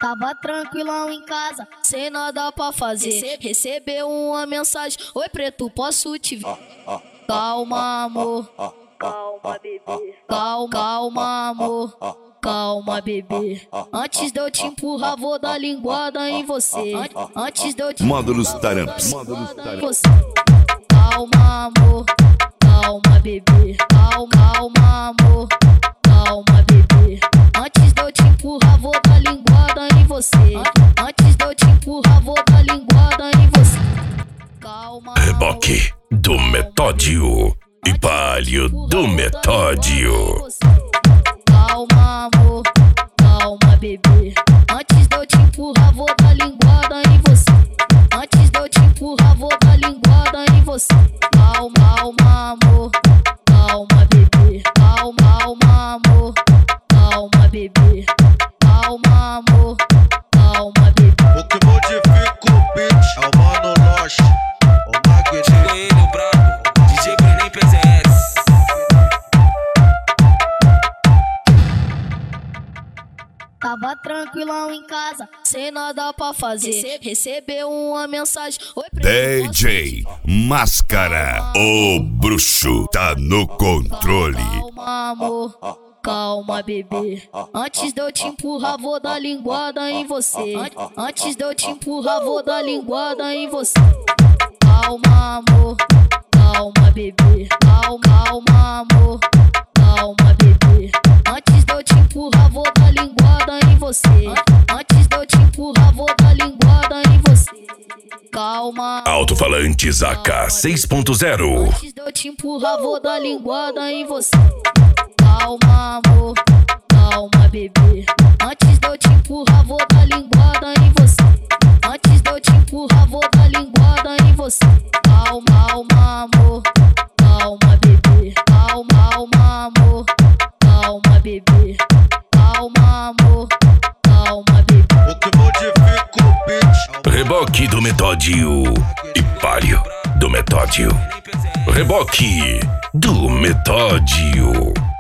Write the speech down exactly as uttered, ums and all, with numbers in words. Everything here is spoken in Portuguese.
Tava tranquilão em casa, sem nada pra fazer. Recebeu uma mensagem: oi preto, posso te ver? Calma, amor. Calma, bebê. Calma, calma, amor. Calma, bebê. Antes de eu te empurrar, vou dar linguada em você. Antes de eu te Módulos Taramps. Módulos Taramps. Calma, amor. Calma, bebê. Calma, calma, amor. Calma, bebê. Antes de eu te empurrar, vou dar linguada em você. Antes de eu te empurrar, vou dar linguada em você. Calma. Reboque do Metódio e Palio do Metódio. Calma, amor. Calma, bebê. Antes de eu te empurrar, vou dar linguada em você. Antes de eu te empurrar, vou dar linguada em você. Calma, calma, amor. Calma, bebê. Calma, calma, amor. Calma, bebê. Calma, amor. Calma, bebê. O que modifica o beat é o Mano Lost, o Magneto. Chegou ele, o brabo, D J que nem P Z S. Tava tranquilão em casa, sem nada pra fazer. Recebeu uma mensagem: oi preto, D J Máscara, o bruxo tá no controle. Calma, amor. Calma, bebê. Antes de eu te empurrar, vou dar linguada em você. Antes de eu te empurrar, vou dar linguada em você. Calma, amor. Calma, bebê. Calma, calma, amor. Calma, bebê. Antes de eu te empurrar, vou dar linguada em você. Antes de eu te empurrar, vou dar linguada em você. Calma. Alto-falantes A K seis ponto zero. Antes de eu te empurrar, vou dar linguada em você. Calma, amor. Calma, bebê. Antes de eu te empurrar, vou dar linguada em você. Antes de eu te empurrar, vou dar linguada em você. Calma, calma, amor. Calma, bebê. Calma, calma, amor. Calma, bebê. Calma, amor. Calma, bebê. O que modifica o beat é o Reboque do Metódio e Palio do Metódio. Reboque do Metódio.